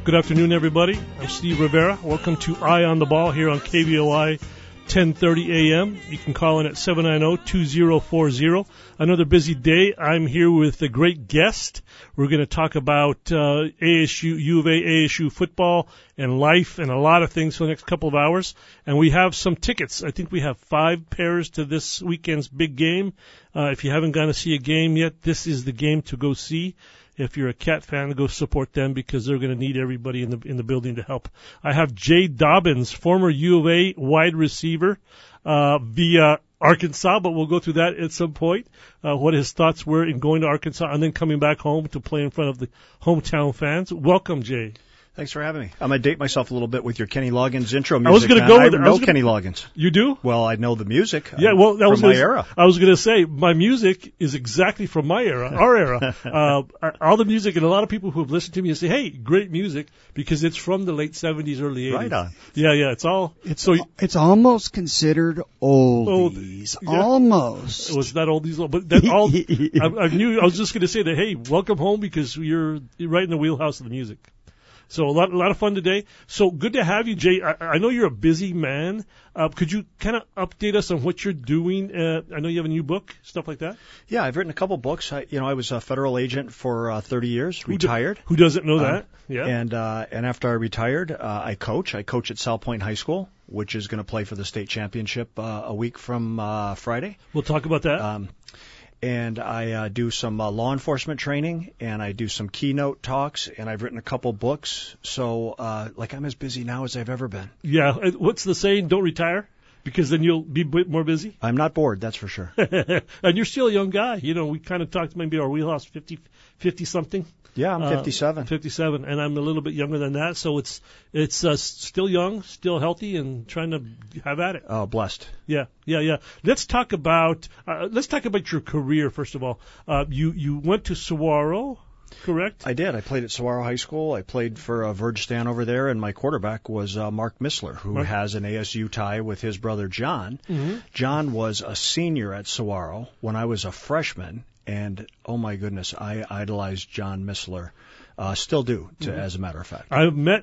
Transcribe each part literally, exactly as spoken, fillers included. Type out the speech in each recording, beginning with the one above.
Good afternoon, everybody. I'm Steve Rivera. Welcome to Eye on the Ball here on K V O I ten thirty A M. You can call in at seven nine zero, two zero four zero. Another busy day. I'm here with a great guest. We're going to talk about uh, A S U, U of A, A S U football and life and a lot of things for the next couple of hours. And we have some tickets. I think we have five pairs to this weekend's big game. Uh, if you haven't gone to see a game yet, this is the game to go see. If you're a Cat fan, go support them because they're going to need everybody in the in the building to help. I have Jay Dobbins, former U of A wide receiver uh, via Arkansas, but we'll go through that at some point, uh, what his thoughts were in going to Arkansas and then coming back home to play in front of the hometown fans. Welcome, Jay. Thanks for having me. I'm going to date myself a little bit with your Kenny Loggins intro music. I was going to go with I I know was gonna, Kenny Loggins. You do? Well, I know the music. Yeah, well, that from was my gonna, era. I was going to say my music is exactly from my era, our era. uh, all the music, and a lot of people who have listened to me say, "Hey, great music," because it's from the late seventies, early eighties. Right on. Yeah, yeah, it's all. It's so it's almost considered oldies. Old, yeah. Almost. It was not oldies, but that all. I, I knew. I was just going to say that. Hey, welcome home because you're right in the wheelhouse of the music. So a lot, a lot of fun today. So good to have you, Jay. I, I know you're a busy man. Uh, could you kind of update us on what you're doing? Uh, I know you have a new book, stuff like that. Yeah, I've written a couple books. I, you know, I was a federal agent for uh, thirty years, who retired. Do, who doesn't know uh, that? Yeah. And uh, and after I retired, uh, I coach. I coach at South Point High School, which is going to play for the state championship uh, a week from uh, Friday. We'll talk about that. Um, And I uh, do some uh, law enforcement training, and I do some keynote talks, and I've written a couple books. So, uh, like, I'm as busy now as I've ever been. Yeah. What's the saying? Don't retire, because then you'll be more busy. I'm not bored, that's for sure. And you're still a young guy. You know, we kind of talked maybe our wheelhouse fifty, fifty something. Yeah, I'm fifty-seven. Uh, fifty-seven, and I'm a little bit younger than that. So it's it's uh, still young, still healthy, and trying to have at it. Oh, blessed. Yeah, yeah, yeah. Let's talk about uh, let's talk about your career first of all. Uh, you you went to Saguaro, correct? I did. I played at Saguaro High School. I played for uh, Verge Stan over there, and my quarterback was uh, Mark Missler, who Mark. has an A S U tie with his brother John. Mm-hmm. John was a senior at Saguaro when I was a freshman, and oh my goodness, I idolized John Missler. Uh, still do, to, mm-hmm. as a matter of fact. I've met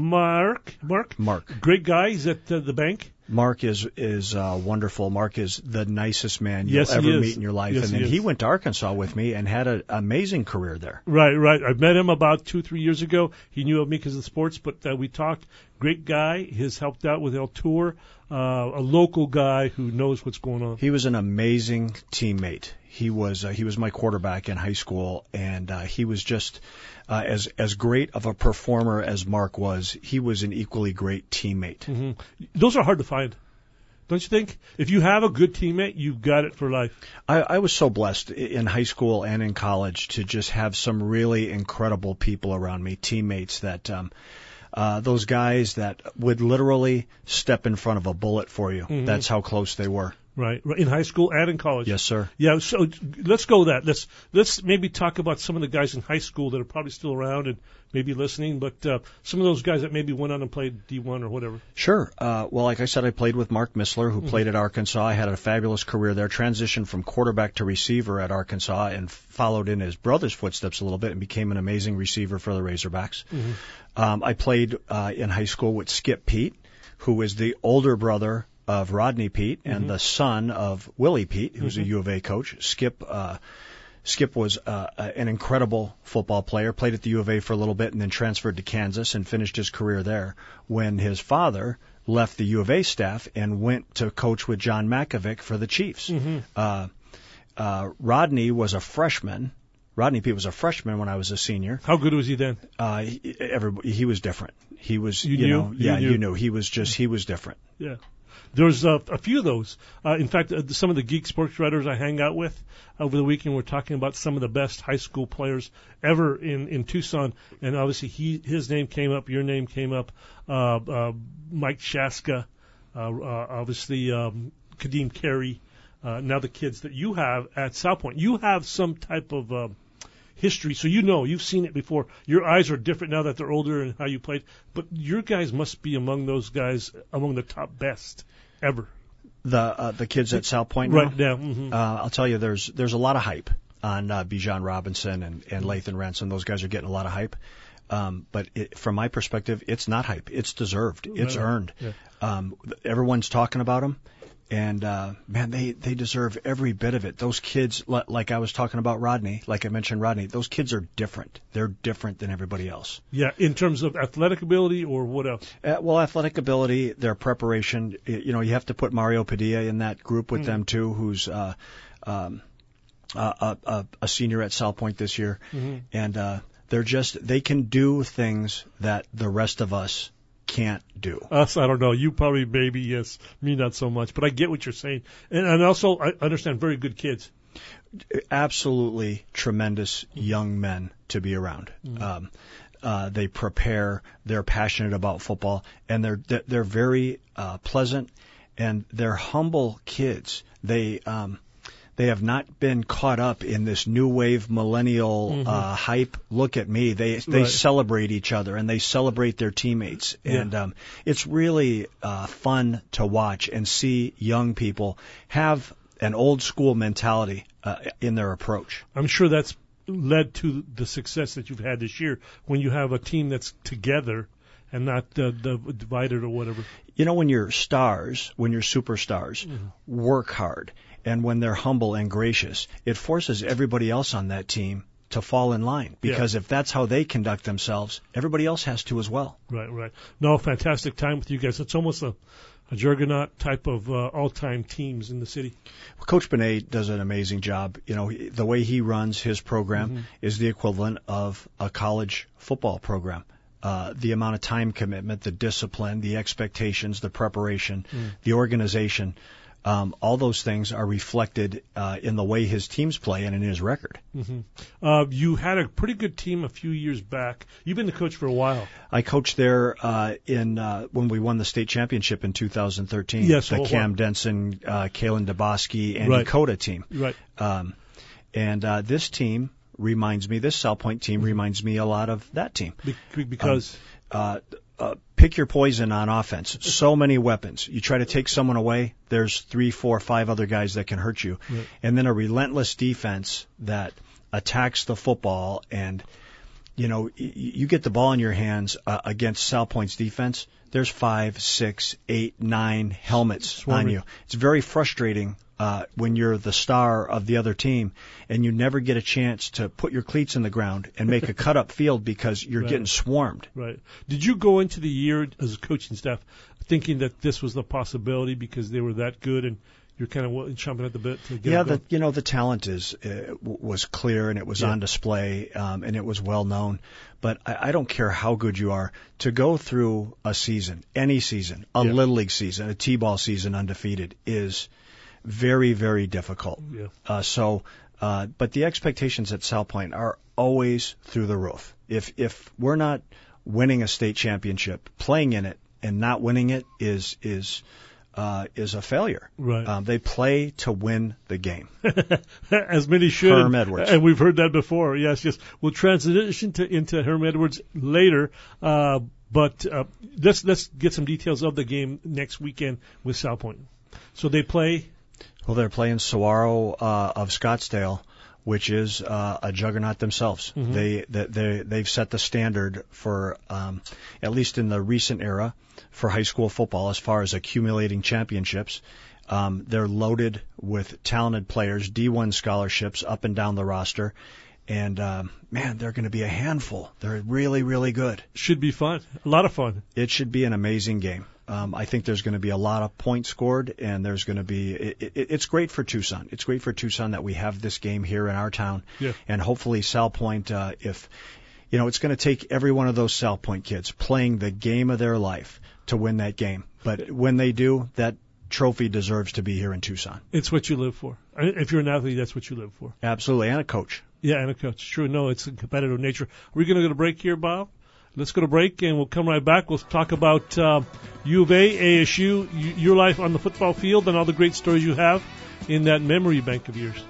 Mark. Mark. Mark. Great guy. He's at uh, the bank. Mark is is uh, wonderful. Mark is the nicest man you'll yes, ever he meet in your life. Yes, and then he, he went to Arkansas with me and had an amazing career there. Right, right. I met him about two, three years ago. He knew of me because of sports, but uh, we talked. Great guy. He's helped out with El Tour. Uh, a local guy who knows what's going on. He was an amazing teammate. He was uh, he was my quarterback in high school, and uh, he was just uh, as as great of a performer as Mark was. He was an equally great teammate. Mm-hmm. Those are hard to find, don't you think? If you have a good teammate, you've got it for life. I, I was so blessed in high school and in college to just have some really incredible people around me, teammates that. Um, Uh, those guys that would literally step in front of a bullet for you. Mm-hmm. That's how close they were. Right, right, in high school and in college. Yes, sir. Yeah, so let's go that. Let's let's maybe talk about some of the guys in high school that are probably still around and maybe listening, but uh, some of those guys that maybe went on and played D one or whatever. Sure. Uh, well, like I said, I played with Mark Missler, who mm-hmm. played at Arkansas. I had a fabulous career there, transitioned from quarterback to receiver at Arkansas, and followed in his brother's footsteps a little bit and became an amazing receiver for the Razorbacks. Mm-hmm. Um, I played uh, in high school with Skip Peete, who is the older brother of Rodney Peete and mm-hmm. the son of Willie Peete, who's mm-hmm. a U of A coach. Skip uh, Skip was uh, an incredible football player, played at the U of A for a little bit and then transferred to Kansas and finished his career there. When his father left the U of A staff and went to coach with John Makovic for the Chiefs. Mm-hmm. Uh, uh, Rodney was a freshman. Rodney Peete was a freshman when I was a senior. How good was he then? Uh, he, everybody, he was different. He was, you, you knew? know, you yeah, knew. you knew. He was just, he was different. Yeah. There's uh, a few of those. Uh, in fact, uh, some of the Geek Sports writers I hang out with over the weekend were talking about some of the best high school players ever in, in Tucson. And obviously he his name came up, your name came up, uh, uh, Mike Shaska, uh, uh, obviously um, Kadeem Carey, uh, now the kids that you have at South Point. You have some type of uh, history, so you know, you've seen it before. Your eyes are different now that they're older and how you played. But your guys must be among those guys, among the top best ever. The uh, the kids at South Point now? Right now. Mm-hmm. Uh, I'll tell you, there's there's a lot of hype on uh, Bijan Robinson and, and Lathan Ransom. Those guys are getting a lot of hype. Um, but it, from my perspective, it's not hype. It's deserved. It's Right. earned. Yeah. Um, everyone's talking about them. And, uh, man, they, they deserve every bit of it. Those kids, li- like I was talking about Rodney, like I mentioned Rodney, those kids are different. They're different than everybody else. Yeah, in terms of athletic ability or what else? Uh, well, athletic ability, their preparation, y- you know, you have to put Mario Padilla in that group with Mm. them too, who's, uh, um, a, a, a senior at South Point this year. Mm-hmm. And, uh, they're just, they can do things that the rest of us can't do. Us, I don't know. You probably, maybe, yes. Me, not so much. But I get what you're saying. And, and also, I understand very good kids. Absolutely tremendous young men to be around. Mm-hmm. Um, uh, they prepare. They're passionate about football, and they're they're very uh, pleasant, and they're humble kids. They um, they have not been caught up in this new wave millennial Mm-hmm. uh, hype. Look at me. They they Right. celebrate each other and they celebrate their teammates, Yeah. and um, it's really uh, fun to watch and see young people have an old school mentality uh, in their approach. I'm sure that's led to the success that you've had this year when you have a team that's together and not uh, the divided or whatever. You know, when you're stars, when you're superstars, Mm-hmm. work hard, and when they're humble and gracious, it forces everybody else on that team to fall in line. Because if that's how they conduct themselves, everybody else has to as well. Right, right. No, fantastic time with you guys. It's almost a, a juggernaut type of uh, all-time teams in the city. Well, Coach Benet does an amazing job. You know, he- the way he runs his program Mm-hmm. is the equivalent of a college football program. Uh, the amount of time commitment, the discipline, the expectations, the preparation, Mm. the organization, um, all those things are reflected uh, in the way his teams play and in his record. Mm-hmm. Uh, you had a pretty good team a few years back. You've been the coach for a while. I coached there uh, in uh, when we won the state championship in two thousand thirteen. Yes, the oh, Cam wow. Denson, uh, Kalen DeBoski, and Right. Dakota team. Right. Um, and uh, this team reminds me, this South Point team reminds me a lot of that team. Be- because Uh, uh, pick your poison on offense. So many weapons. You try to take someone away, there's three, four, five other guys that can hurt you. Right. And then a relentless defense that attacks the football. And, you know, y- you get the ball in your hands uh, against South Point's defense, there's five, six, eight, nine helmets Swarming. on you. It's very frustrating uh, when you're the star of the other team and you never get a chance to put your cleats in the ground and make a cut-up field because you're Right. getting swarmed. Right. Did you go into the year as a coaching staff thinking that this was the possibility because they were that good and you're kind of chomping at the bit to get Yeah, it going? the, you know, the talent is uh, w- was clear and it was Yeah. on display um, and it was well known. But I, I don't care how good you are to go through a season, any season, a Yeah. little league season, a t-ball season undefeated is very, very difficult. Yeah. Uh, so, uh, but the expectations at South Point are always through the roof. If if we're not winning a state championship, playing in it and not winning it is is uh, is a failure. Right. Um, they play to win the game. As many should. Herm Edwards. And we've heard that before. Yes, yes. We'll transition to, into Herm Edwards later. Uh, but uh, let's let's get some details of the game next weekend with South Point. So they play. Well, they're playing Saguaro uh, of Scottsdale, which is uh, a juggernaut themselves. Mhm. They, they they they've set the standard for um, at least in the recent era for high school football as far as accumulating championships. Um, they're loaded with talented players, D one scholarships up and down the roster, and um, man, they're going to be a handful. They're really really good. Should be fun. A lot of fun. It should be an amazing game. Um, I think there's going to be a lot of points scored, and there's going to be. It, it, it's great for Tucson. It's great for Tucson that we have this game here in our town, Yeah. and hopefully South Point. Uh, if you know, it's going to take every one of those South Point kids playing the game of their life to win that game. But when they do, that trophy deserves to be here in Tucson. It's what you live for. I- If you're an athlete, that's what you live for. Absolutely, and a coach. Yeah, and a coach. Sure, no, it's a competitive nature. Are we going to go to break here, Bob? Let's go to break, and we'll come right back. We'll talk about uh, U of A, A S U, y- your life on the football field, and all the great stories you have in that memory bank of yours.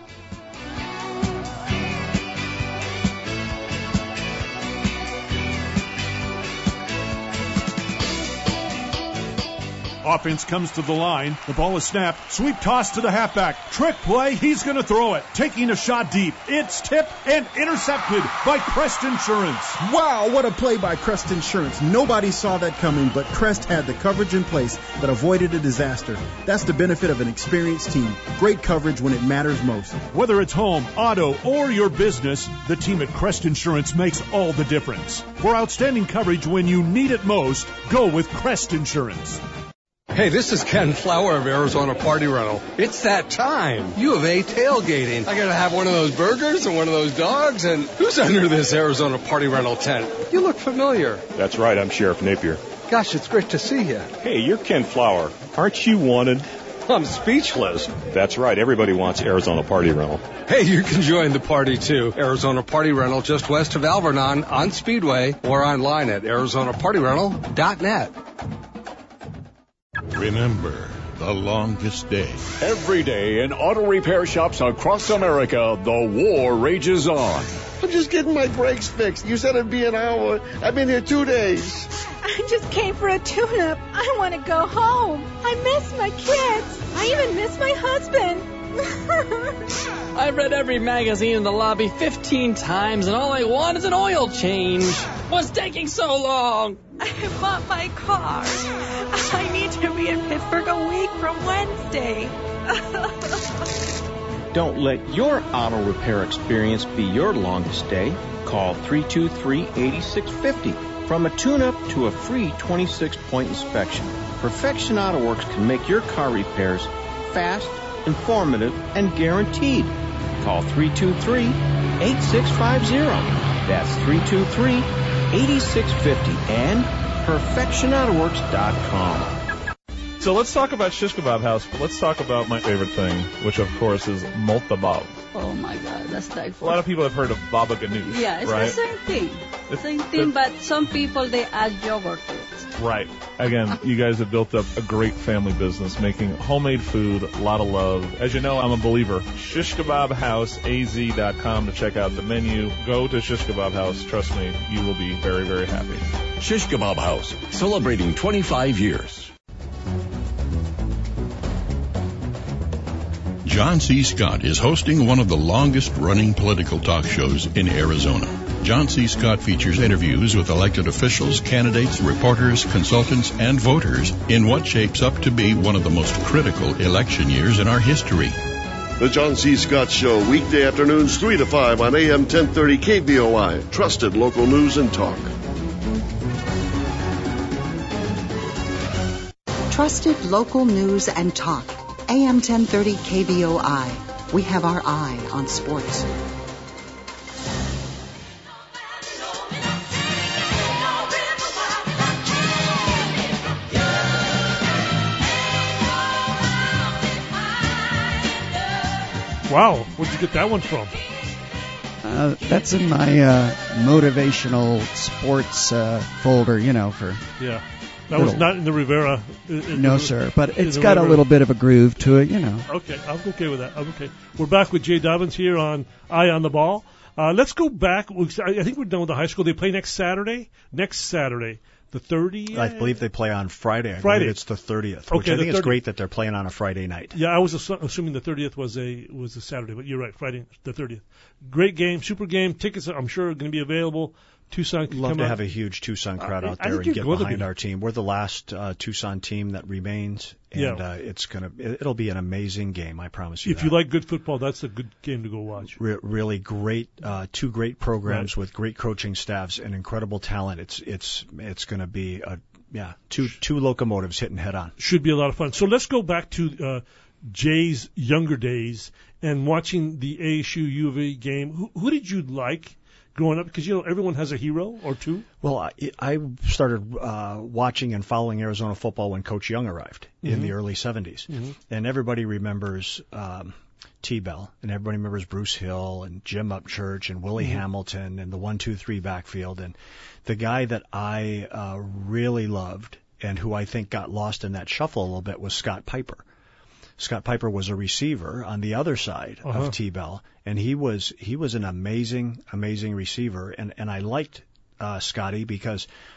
Offense comes to the line. The ball is snapped. Sweep toss to the halfback. Trick play. He's going to throw it. Taking a shot deep. It's tipped and intercepted by Crest Insurance. Wow, what a play by Crest Insurance. Nobody saw that coming, but Crest had the coverage in place that avoided a disaster. That's the benefit of an experienced team. Great coverage when it matters most. Whether it's home, auto, or your business, the team at Crest Insurance makes all the difference. For outstanding coverage when you need it most, go with Crest Insurance. Hey, this is Ken Flower of Arizona Party Rental. It's that time. U of A tailgating. I gotta have one of those burgers and one of those dogs. And who's under this Arizona Party Rental tent? You look familiar. That's right, I'm Sheriff Napier. Gosh, it's great to see you. Hey, you're Ken Flower. Aren't you wanted? I'm speechless. That's right, everybody wants Arizona Party Rental. Hey, you can join the party too. Arizona Party Rental just west of Alvernon on Speedway or online at arizona party rental dot net. Remember the longest day. Every day in auto repair shops across America, the war rages on. I'm just getting my brakes fixed. You said it'd be an hour. I've been here two days. I just came for a tune-up. I want to go home. I miss my kids. I even miss my husband. I've read every magazine in the lobby fifteen times, and all I want is an oil change. What's taking so long? I bought my car. I need to be in Pittsburgh a week from Wednesday. Don't let your auto repair experience be your longest day. Call three two three, eight six five zero. From a tune-up to a free twenty-six point inspection, Perfection Auto Works can make your car repairs fast, informative, and guaranteed. Call three two three, eight six five zero. That's three two three, eight six five zero and perfection auto works dot com. So let's talk about Shish Kebab House, but let's talk about my favorite thing, which of course is multabab. Oh my God, that's like a lot of people have heard of baba ganoush. Yeah, it's right? the same thing. It's, same thing, it's, but some people they add yogurt to it. Right. Again, you guys have built up a great family business making homemade food, a lot of love. As you know, I'm a believer. Shish Kebab House A Z dot com to check out the menu. Go to Shish Kebab House. Trust me, you will be very, very happy. Shish Kebab House, celebrating twenty-five years. John C. Scott is hosting one of the longest-running political talk shows in Arizona. John C. Scott features interviews with elected officials, candidates, reporters, consultants, and voters in what shapes up to be one of the most critical election years in our history. The John C. Scott Show, weekday afternoons three to five on A M ten thirty K B O I. Trusted local news and talk. Trusted local news and talk. A M ten thirty K B O I. We have our eye on sports. Wow, where'd you get that one from? Uh, that's in my uh, motivational sports uh, folder, you know, for... Yeah. That was not in the Rivera. In no, the, sir, but it's got Rivera. A little bit of a groove to it, you know. Okay, I'm okay with that. I'm okay. We're back with Jay Dobbins here on Eye on the Ball. Uh, let's go back. I think we're done with the high school. They play next Saturday. Next Saturday, the thirtieth. I believe they play on Friday. I Friday. believe it's the thirtieth. Which okay, I think it's great that they're playing on a Friday night. Yeah, I was assu- assuming the thirtieth was a was a Saturday, but you're right. Friday, the thirtieth. Great game, super game. Tickets, I'm sure, are going to be available. Tucson can Love come to out. have a huge Tucson crowd uh, out there and get behind be. our team. We're the last uh, Tucson team that remains, and yeah. uh, it's gonna it'll be an amazing game. I promise you. If that. you like good football, that's a good game to go watch. Re- really great, uh, two great programs right. with great coaching staffs and incredible talent. It's it's it's going to be a yeah two two locomotives hitting head on. Should be a lot of fun. So let's go back to uh, Jay's younger days and watching the A S U U of A game. Who, who did you like growing up? Because, you know, everyone has a hero or two. Well, I, I started uh, watching and following Arizona football when Coach Young arrived mm-hmm. in the early seventies. Mm-hmm. And everybody remembers um, T-Bell, and everybody remembers Bruce Hill and Jim Upchurch and Willie mm-hmm. Hamilton and the one two three backfield. And the guy that I uh, really loved and who I think got lost in that shuffle a little bit was Scott Piper. Scott Piper was a receiver on the other side uh-huh. of T-Bell, and he was he was an amazing, amazing receiver. And, and I liked uh, Scotty because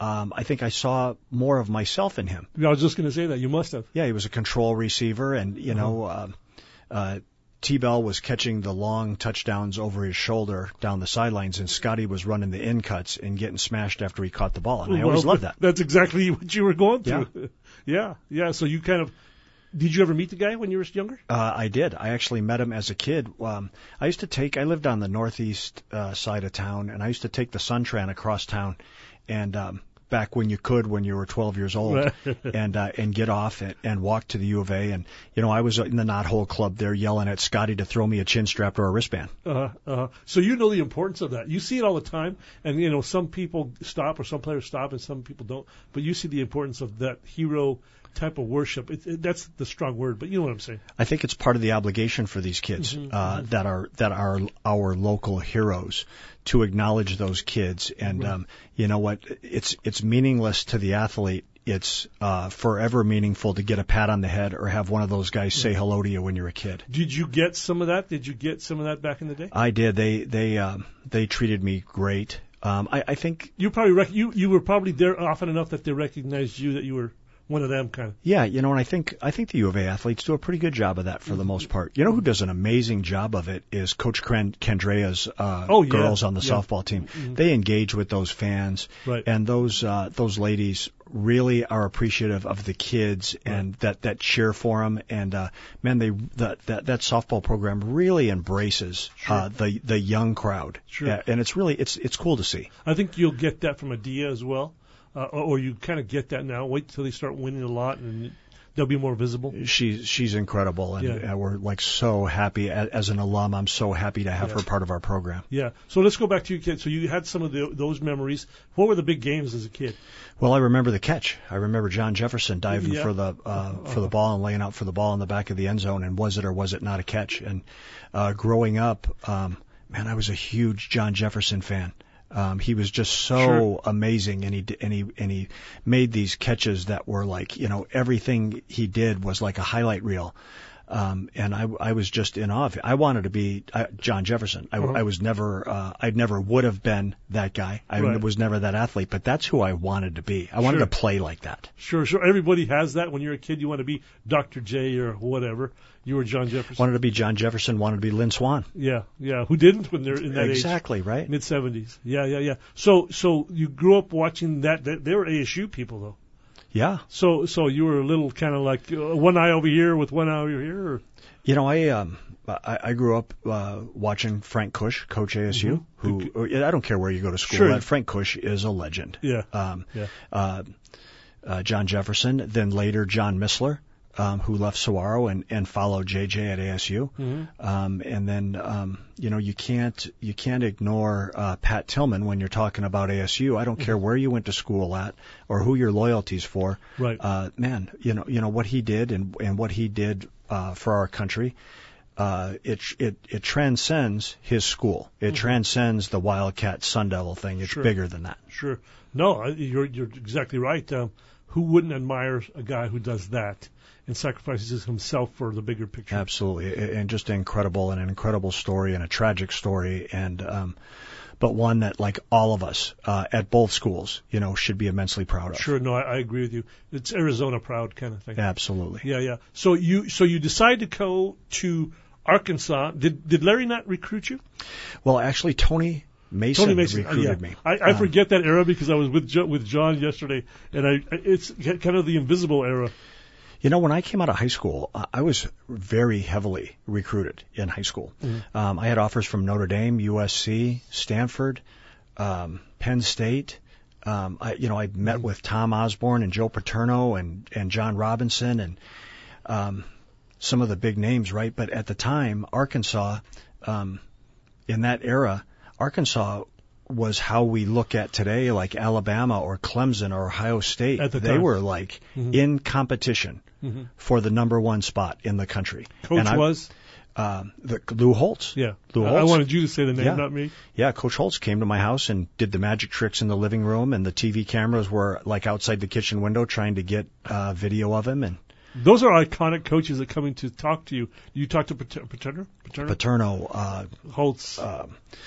um, I think I saw more of myself in him. I was just going to say that. You must have. Yeah, he was a control receiver, and, you know, uh, uh, T-Bell was catching the long touchdowns over his shoulder down the sidelines, and Scotty was running the in cuts and getting smashed after he caught the ball. And I always well, loved that. That's exactly what you were going through. Yeah. yeah, yeah. So you kind of, did you ever meet the guy when you were younger? Uh, I did. I actually met him as a kid. Um, I used to take, I lived on the northeast uh, side of town, and I used to take the Suntran across town, and um, back when you could, when you were twelve years old, and uh, and get off and, and walk to the U of A. And, you know, I was in the Knothole Club there yelling at Scotty to throw me a chin strap or a wristband. Uh, uh, so you know the importance of that. You see it all the time, and, you know, some people stop or some players stop and some people don't, but you see the importance of that hero type of worship. It, it, that's the strong word, but you know what I'm saying. I think it's part of the obligation for these kids Mm-hmm, uh, mm-hmm. that are that are our local heroes to acknowledge those kids. And Right. um, you know what? It's it's meaningless to the athlete. It's uh, forever meaningful to get a pat on the head or have one of those guys say hello to you when you're a kid. Did you get some of that? Did you get some of that back in the day? I did. They they um, they treated me great. Um, I, I think You probably rec- you you were probably there often enough that they recognized you, that you were one of them kind of. Yeah, you know, and I think I think the U of A athletes do a pretty good job of that for the most part. You know who does an amazing job of it is Coach Kren- Kendrea's uh, Oh, yeah, girls on the yeah. softball team. Mhm. They engage with those fans, Right. and those uh, those ladies really are appreciative of the kids and that, that cheer for them. And uh, man, they that, that that softball program really embraces uh, the the young crowd. Sure. Yeah, and it's really it's it's cool to see. I think you'll get that from Adia as well, uh, or, or you kind of get that now. Wait till they start winning a lot, and they'll be more visible. She's she's incredible, and Yeah. uh, we're like so happy as, as an alum. I'm so happy to have Yeah. her part of our program. Yeah. So let's go back to you, kid. So you had some of the, those memories. What were the big games as a kid? Well, I remember the catch. I remember John Jefferson diving Yeah. for the uh, for the ball and laying out for the ball in the back of the end zone. And was it or was it not a catch? And uh, growing up, um, man, I was a huge John Jefferson fan. Um, he was just so Sure. amazing, and he d- and he and he made these catches that were like, you know, everything he did was like a highlight reel. Um, and I, I was just in awe of it. I wanted to be uh, John Jefferson. I, Uh-huh. I was never, uh, I never would have been that guy. I Right. was never that athlete, but that's who I wanted to be. I wanted Sure. to play like that. Sure, sure. Everybody has that. When you're a kid, you want to be Doctor J or whatever. You were John Jefferson. Wanted to be John Jefferson, wanted to be Lynn Swan. Yeah, yeah. Who didn't when they're in that age? Exactly, right? Mid seventies. Yeah, yeah, yeah. So, so you grew up watching that. that they were A S U people, though. Yeah. So, so you were a little kind of like uh, one eye over here with one eye over here. Or? You know, I um, I, I grew up uh, watching Frank Kush, coach A S U, Mhm. who I don't care where you go to school. Sure. That Frank Kush is a legend. Yeah. Um, Yeah. uh, uh, John Jefferson, then later John Missler, um, who left Saguaro and, and followed J J at A S U. Mhm. Um, and then, um, you know, you can't, you can't ignore, uh, Pat Tillman when you're talking about A S U. I don't care where you went to school at or who your loyalty's for. Right. Uh, man, you know, you know what he did and, and what he did, uh, for our country. Uh, it, it, it transcends his school. It Mhm. transcends the Wildcat Sun Devil thing. It's Sure. bigger than that. Sure. No, I- you're you're exactly right. Um, who wouldn't admire a guy who does that and sacrifices himself for the bigger picture? Absolutely, and just incredible, and an incredible story, and a tragic story, and um, but one that, like all of us uh, at both schools, you know, should be immensely proud of. Sure. No, I, I agree with you. It's Arizona proud kind of thing. Absolutely. Yeah, yeah. So you so you decide to go to Arkansas. Did did Larry not recruit you? Well, actually, Tony Mason, Tony Mason recruited uh, yeah. me. I, I Um, forget that era because I was with jo- with John yesterday, and I it's kind of the invisible era. You know, when I came out of high school, uh, I was very heavily recruited in high school. Mhm. Um, I had offers from Notre Dame, U S C, Stanford, um, Penn State. Um, I, you know, I met Mm-hmm. with Tom Osborne and Joe Paterno and, and John Robinson and um, some of the big names, right? But at the time, Arkansas, um, in that era, Arkansas was how we look at today, like Alabama or Clemson or Ohio State. At the they time. were like Mhm. in competition Mhm. for the number one spot in the country. Coach And I- was? Um, the, Lou Holtz. Yeah. Lou I- Holtz. I wanted you to say the name, Yeah. not me. Yeah, Coach Holtz came to my house and did the magic tricks in the living room, and the T V cameras were like outside the kitchen window trying to get uh, video of him. And Those are iconic coaches that coming to talk to you. You talk to Pater- Paterno? Paterno? Paterno, uh, Holtz. Um,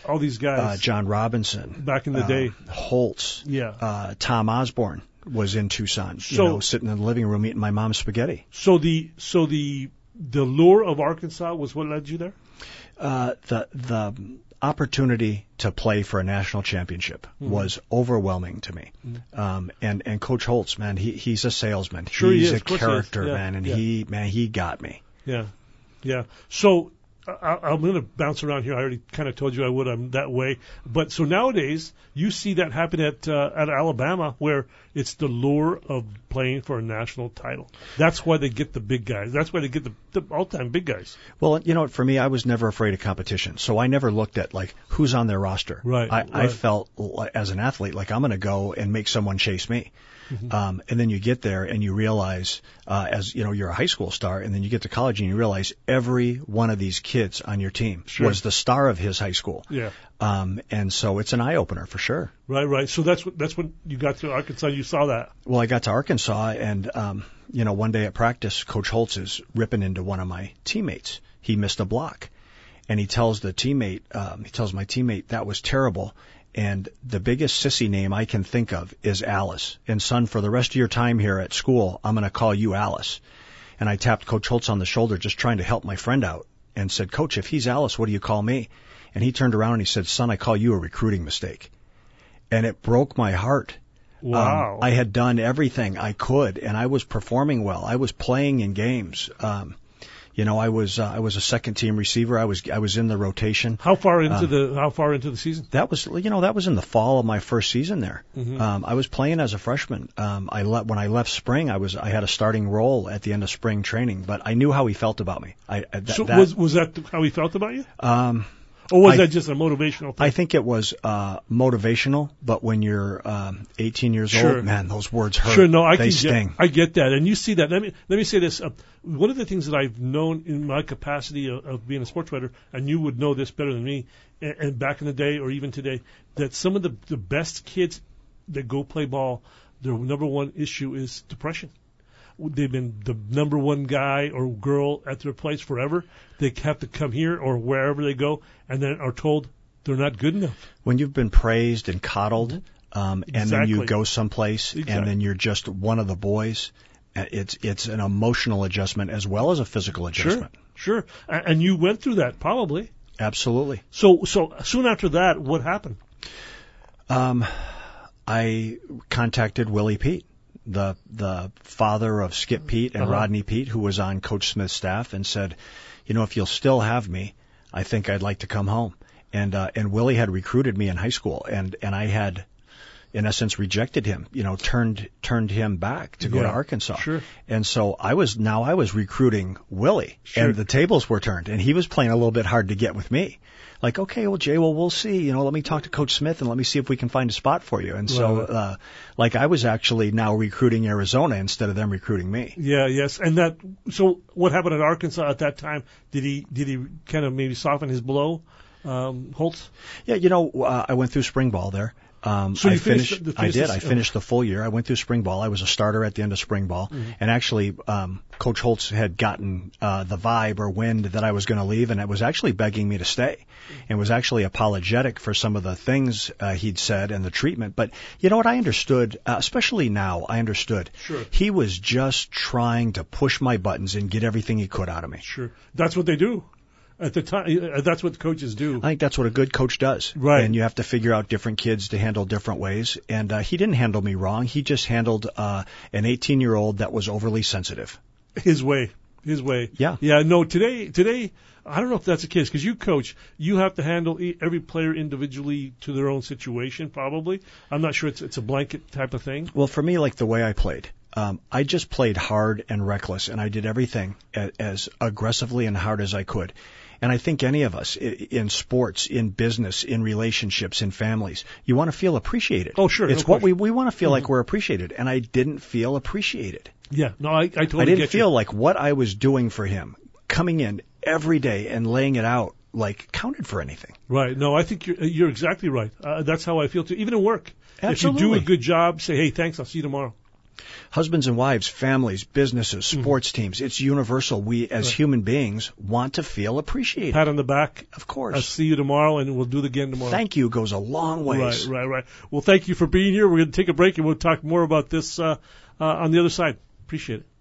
all these guys. Uh, John Robinson. Back in the uh, day. Holtz. Yeah. Uh, Tom Osborne was in Tucson, you So- know, sitting in the living room eating my mom's spaghetti. So the so the the lure of Arkansas was what led you there? Uh, the the opportunity to play for a national championship Mhm. was overwhelming to me. Mhm. Um, and and Coach Holtz, man, he he's a salesman. Sure he he's is. a Of course he is. character, Yeah. man, and Yeah. he man he got me. Yeah, yeah. So I, I'm going to bounce around here. I already kind of told you I would. I'm that way. But so nowadays, you see that happen at uh, at Alabama, where it's the lure of playing for a national title. That's why they get the big guys. That's why they get the, the all-time big guys. Well, you know what? For me, I was never afraid of competition, so I never looked at like who's on their roster. Right. I, I right. felt li- as an athlete like I'm going to go and make someone chase me. Mhm. Um, and then you get there and you realize, uh, as you know, you're a high school star, and then you get to college and you realize every one of these kids on your team Sure. was the star of his high school. Yeah. Um, and so it's an eye opener for sure. Right, right. So that's what that's when you got to Arkansas. You saw that. Well, I got to Arkansas, and um, you know, one day at practice, Coach Holtz is ripping into one of my teammates. He missed a block, and he tells the teammate, um, he tells my teammate that was terrible. And the biggest sissy name I can think of is Alice. And son, for the rest of your time here at school, I'm going to call you Alice. And I tapped Coach Holtz on the shoulder, just trying to help my friend out, and said, Coach, if he's Alice, what do you call me? And he turned around and he said, son, I call you a recruiting mistake. And it broke my heart. Wow. Um, I had done everything I could, and I was performing well. I was playing in games. Um, you know, I was uh, I was a second team receiver. I was I was in the rotation. How far into Um, the how far into the season? That was you know that was in the fall of my first season there. Mhm. Um, I was playing as a freshman. Um, I le- when I left spring, I was I had a starting role at the end of spring training, but I knew how he felt about me. I, I that, So that, was was that how he felt about you, um, or was I- that just a motivational thing? I think it was uh, motivational, but when you're um, eighteen years Sure. old, man, those words hurt. Sure, no, I they can sting. get, I get that, and you see that. Let me let me say this: uh, one of the things that I've known in my capacity of, of being a sports writer, and you would know this better than me, and, and back in the day or even today, that some of the the best kids that go play ball, their number one issue is depression. They've been the number one guy or girl at their place forever. They have to come here or wherever they go, and then are told they're not good enough. When you've been praised and coddled, um, and then you Exactly. go someplace, Exactly. and then you're just one of the boys, uh, it's it's an emotional adjustment as well as a physical adjustment. Sure, sure. A- And you went through that probably. Absolutely. So, so soon after that, what happened? Um, I contacted Willie Pete, the the father of Skip Pete and Uh-huh. Rodney Pete, who was on Coach Smith's staff, and said, you know, if you'll still have me, I think I'd like to come home. And uh, and Willie had recruited me in high school, and and I had, in essence, rejected him. You know, turned turned him back to go to Yeah, Arkansas. sure. And so I was now I was recruiting Willie, Sure. and the tables were turned, and he was playing a little bit hard to get with me. Like, okay, well, Jay, well, we'll see. You know, let me talk to Coach Smith and let me see if we can find a spot for you. And so, Right. uh, like, I was actually now recruiting Arizona instead of them recruiting me. Yeah, yes. And that. So, what happened at Arkansas at that time? Did he did he kind of maybe soften his blow, um, Holtz? Yeah, you know, uh, I went through spring ball there. Um, So you I finished finished. the- the- I did. I finished- finished the full year. I went through spring ball. I was a starter at the end of spring ball, Mhm. and actually, um, Coach Holtz had gotten uh, the vibe or wind that I was going to leave, and it was actually begging me to stay, and was actually apologetic for some of the things uh, he'd said and the treatment. But you know what? I understood, uh, especially now. I understood. Sure. He was just trying to push my buttons and get everything he could out of me. Sure. That's what they do. At the time, uh, that's what coaches do. I think that's what a good coach does. Right. And you have to figure out different kids to handle different ways. And uh, he didn't handle me wrong. He just handled uh, an eighteen-year-old that was overly sensitive. His way. His way. Yeah. Yeah. No. Today. Today. I don't know if that's the case because you coach. You have to handle e- every player individually to their own situation. Probably. I'm not sure it's it's a blanket type of thing. Well, for me, like the way I played, um, I just played hard and reckless, and I did everything a- as aggressively and hard as I could. And I think any of us i- in sports, in business, in relationships, in families, you want to feel appreciated. Oh, sure. It's no what we, question. we want to feel like Mhm. we're appreciated. And I didn't feel appreciated. Yeah. No. I. I totally I didn't get feel you. like what I was doing for him, coming in every day and laying it out, like counted for anything. Right. No. I think you're you're exactly right. Uh, that's how I feel too. Even in work. If you do Absolutely. a good job, say, hey, thanks. I'll see you tomorrow. Husbands and wives, families, businesses, sports mm-hmm. teams, it's universal. We, as right. human beings, want to feel appreciated. Pat on the back. Of course. I'll see you tomorrow, and we'll do it again tomorrow. Thank you goes a long ways. Right, right, right. Well, thank you for being here. We're going to take a break, and we'll talk more about this uh, uh, on the other side. Appreciate it.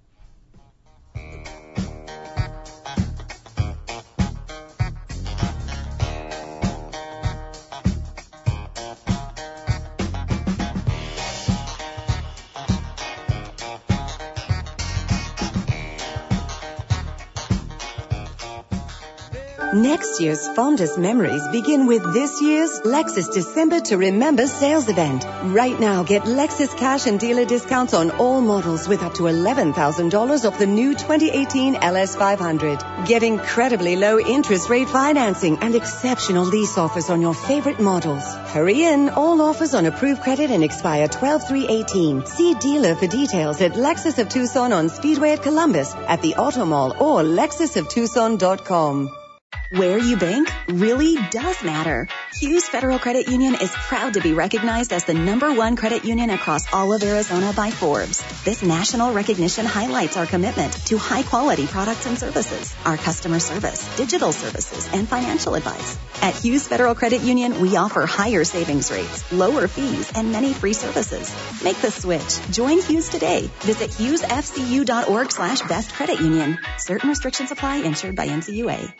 Next year's fondest memories begin with this year's Lexus December to Remember sales event. Right now, get Lexus cash and dealer discounts on all models with up to eleven thousand dollars off the new twenty eighteen L S five hundred. Get incredibly low interest rate financing and exceptional lease offers on your favorite models. Hurry in. All offers on approved credit and expire twelve three eighteen. See dealer for details at Lexus of Tucson on Speedway at Columbus, at the Auto Mall, or lexus of tucson dot com. Where you bank really does matter. Hughes Federal Credit Union is proud to be recognized as the number one credit union across all of Arizona by Forbes. This national recognition highlights our commitment to high-quality products and services, our customer service, digital services, and financial advice. At Hughes Federal Credit Union, we offer higher savings rates, lower fees, and many free services. Make the switch. Join Hughes today. Visit hughesfcu.org slash best credit union. Certain restrictions apply. Insured by N C U A.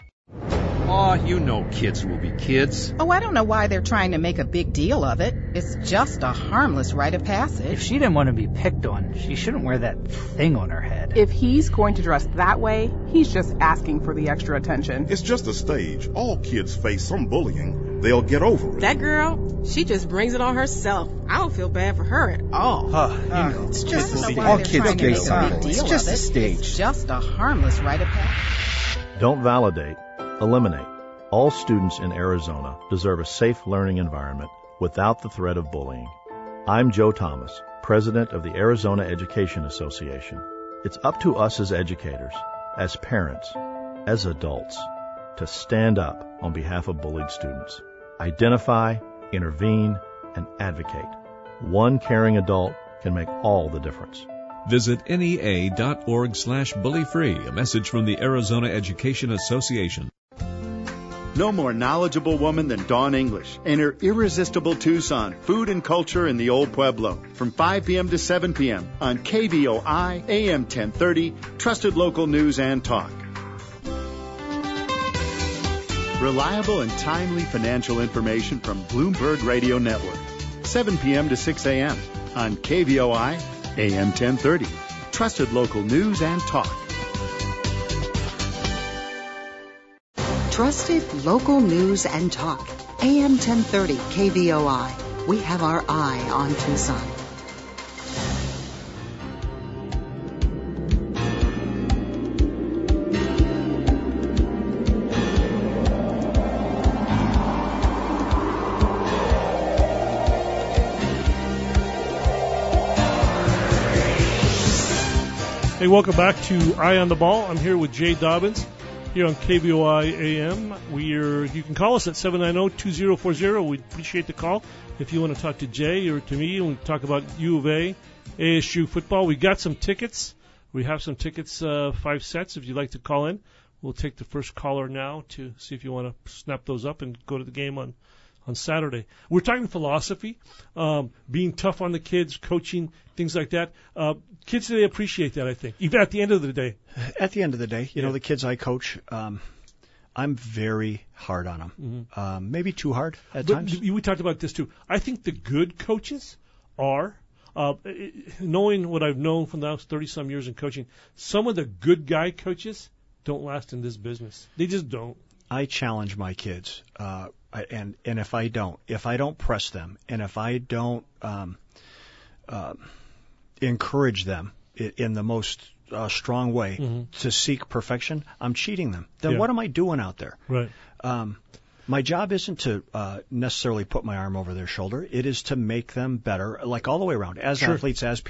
Aw, you know kids will be kids. Oh, I don't know why they're trying to make a big deal of it. It's just a harmless rite of passage. If she didn't want to be picked on, she shouldn't wear that thing on her head. If he's going to dress that way, he's just asking for the extra attention. It's just a stage. All kids face some bullying. They'll get over it. That girl, she just brings it on herself. I don't feel bad for her at all. Uh, you know, it's just kids all kids get something. It's just a stage. It's just a harmless rite of passage. Don't validate. Eliminate. All students in Arizona deserve a safe learning environment without the threat of bullying. I'm Joe Thomas, president of the Arizona Education Association. It's up to us as educators, as parents, as adults, to stand up on behalf of bullied students. Identify, intervene, and advocate. One caring adult can make all the difference. Visit N E A dot org slash bully free, a message from the Arizona Education Association. No more knowledgeable woman than Dawn English and her irresistible Tucson, food and culture in the Old Pueblo. From five p.m. to seven p.m. on K V O I, A M ten thirty, trusted local news and talk. Reliable and timely financial information from Bloomberg Radio Network. seven p.m. to six a.m. on K V O I, A M ten thirty, trusted local news and talk. Trusted local news and talk. A M ten thirty K V O I. We have our eye on Tucson. Hey, welcome back to Eye on the Ball. I'm here with Jay Dobbins here on K V O I A M. We're, you can call us at seven nine zero, two zero four zero. We'd appreciate the call. If you want to talk to Jay or to me, and we talk about U of A, A S U football. We got some tickets. We have some tickets, uh, five sets. If you'd like to call in, we'll take the first caller now to see if you want to snap those up and go to the game on, on Saturday. We're talking philosophy, um, being tough on the kids, coaching, things like that. Uh, kids today appreciate that, I think, even at the end of the day. At the end of the day, you Yeah. know, the kids I coach, um, I'm very hard on them. Mhm. Um, maybe too hard at But times. we talked about this too. I think the good coaches are, uh, knowing what I've known from the last thirty-some years in coaching, some of the good guy coaches don't last in this business. They just don't. I challenge my kids, uh, I- and and if I don't, if I don't press them, and if I don't um, uh, encourage them in, in the most uh, strong way Mhm. to seek perfection, I'm cheating them. Then Yeah. what am I doing out there? Right. Um, my job isn't to uh, necessarily put my arm over their shoulder. It is to make them better, like all the way around, as Sure. athletes, as people.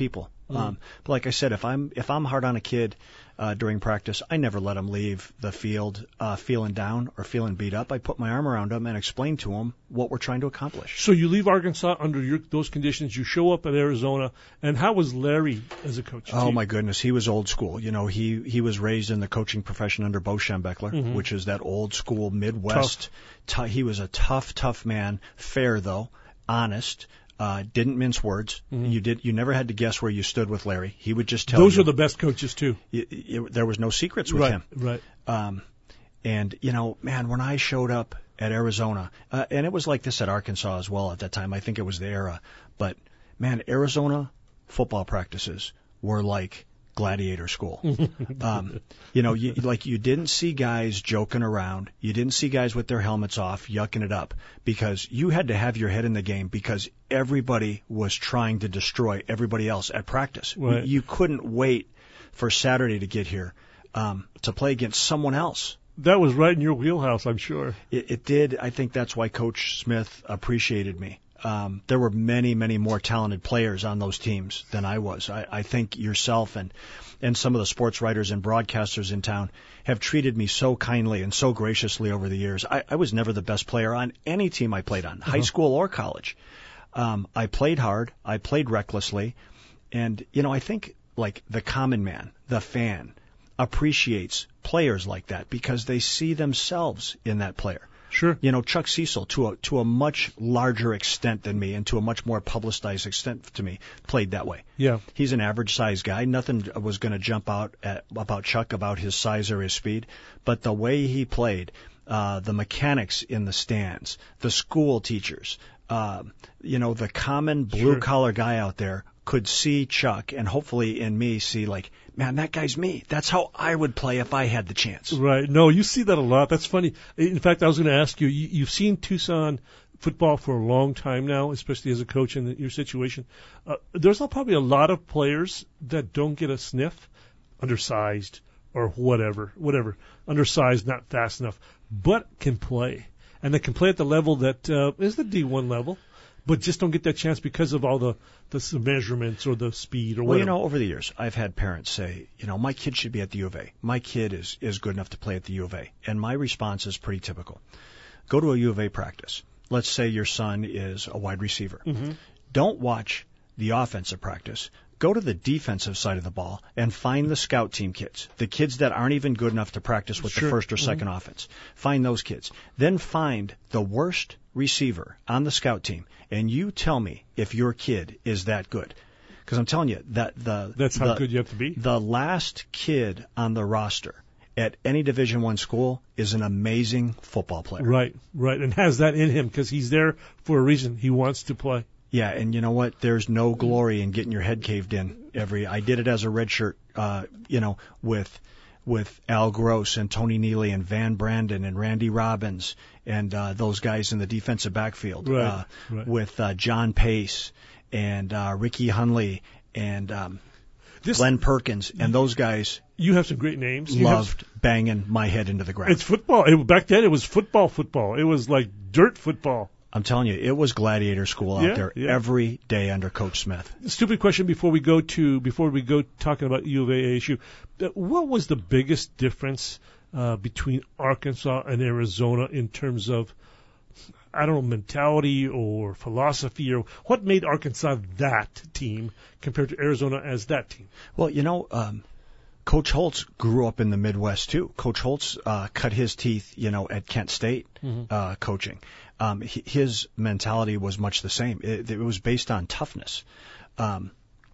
Mm. Um, but like I said, if I'm if I'm hard on a kid uh, during practice, I never let him leave the field uh, feeling down or feeling beat up. I put my arm around him and explain to him what we're trying to accomplish. So you leave Arkansas under your, those conditions. You show up at Arizona, and how was Larry as a coach? Oh my goodness, he was old school. You know, he he was raised in the coaching profession under Bo Schembechler, Mhm. which is that old school Midwest. T- he was a tough, tough man. Fair though, honest. Uh, didn't mince words. Mhm. You did. You never had to guess where you stood with Larry. He would just tell Those you. are the best coaches too. Y- y- there was no secrets with Right, him. right. Um, and you know, man, when I showed up at Arizona, uh, and it was like this at Arkansas as well at that time. I think it was the era. But man, Arizona football practices were like gladiator school. um, you know, you, like you didn't see guys joking around. You didn't see guys with their helmets off, yucking it up, because you had to have your head in the game because everybody was trying to destroy everybody else at practice. Right. You couldn't wait for Saturday to get here um, to play against someone else. That was right in your wheelhouse, I'm sure. It, it did. I think that's why Coach Smith appreciated me. Um, there were many, many more talented players on those teams than I was. I, I think yourself and, and some of the sports writers and broadcasters in town have treated me so kindly and so graciously over the years. I, I was never the best player on any team I played on, Uh-huh. high school or college. Um, I played hard. I played recklessly. And, you know, I think like the common man, the fan, appreciates players like that because they see themselves in that player. Sure. You know, Chuck Cecil, to a to a much larger extent than me and to a much more publicized extent to me, played that way. Yeah. He's an average size guy. Nothing was going to jump out at, about Chuck about his size or his speed. But the way he played, uh, the mechanics in the stands, the school teachers, uh, you know, the common blue-collar guy out there could see Chuck and hopefully in me see like, man, that guy's me. That's how I would play if I had the chance. Right. No, you see that a lot. That's funny. In fact, I was going to ask you, you, you've seen Tucson football for a long time now, especially as a coach in your situation. Uh, there's probably a lot of players that don't get a sniff, undersized or whatever, whatever, undersized, not fast enough, but can play. And they can play at the level that uh, is the D one level, but just don't get that chance because of all the, the measurements or the speed or well, whatever. you know, over the years, I've had parents say, you know, my kid should be at the U of A. My kid is, is good enough to play at the U of A. And my response is pretty typical. Go to a U of A practice. Let's say your son is a wide receiver. Mm-hmm. Don't watch the offensive practice. Go to the defensive side of the ball and find the scout team kids, the kids that aren't even good enough to practice with Sure. the first or second Mhm. offense. Find those kids. Then find the worst receiver on the scout team, and you tell me if your kid is that good. Because I'm telling you that the That's how the, good you have to be. The last kid on the roster at any Division One school is an amazing football player. Right, right, and has that in him because he's there for a reason. He wants to play. Yeah, and you know what? There's no glory in getting your head caved in every. I did it as a redshirt, uh, you know, with with Al Gross and Tony Neely and Van Brandon and Randy Robbins and uh, those guys in the defensive backfield. Right, uh, right. With uh, John Pace and uh, Ricky Hunley and um, This- Glenn Perkins and those guys. You have some great names. You have- Loved banging my head into the ground. It's football. It, back then, it was football. Football. It was like dirt football. I'm telling you, it was gladiator school out Yeah, there yeah. every day under Coach Smith. Stupid question before we go to before we go talking about U of A A S U. Uh, What was the biggest difference uh, between Arkansas and Arizona in terms of I don't know mentality or philosophy or what made Arkansas that team compared to Arizona as that team? Well, you know, um, Coach Holtz grew up in the Midwest too. Coach Holtz uh, cut his teeth, you know, at Kent State Mhm. uh, coaching. Um, he, his mentality was much the same. It, it was based on toughness. Um,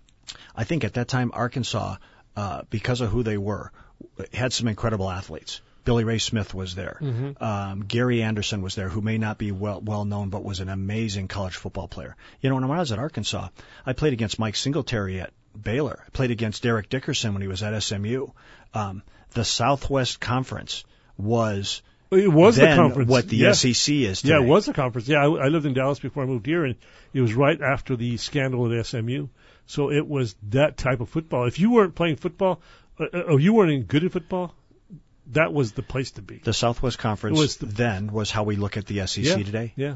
I think at that time Arkansas, uh, because of who they were, had some incredible athletes. Billy Ray Smith was there. Mhm. Um, Gary Anderson was there, who may not be well well known, but was an amazing college football player. You know, when I was at Arkansas, I played against Mike Singletary at Baylor. I played against Derek Dickerson when he was at S M U. Um, the Southwest Conference was It was then the conference. what the Yeah. S E C is today. Yeah, it was the conference. Yeah, I, I lived in Dallas before I moved here, and it was right after the scandal at S M U. So it was that type of football. If you weren't playing football, uh, or you weren't any good at football, that was the place to be. The Southwest Conference It was the- then was how we look at the S E C yeah, today. Yeah.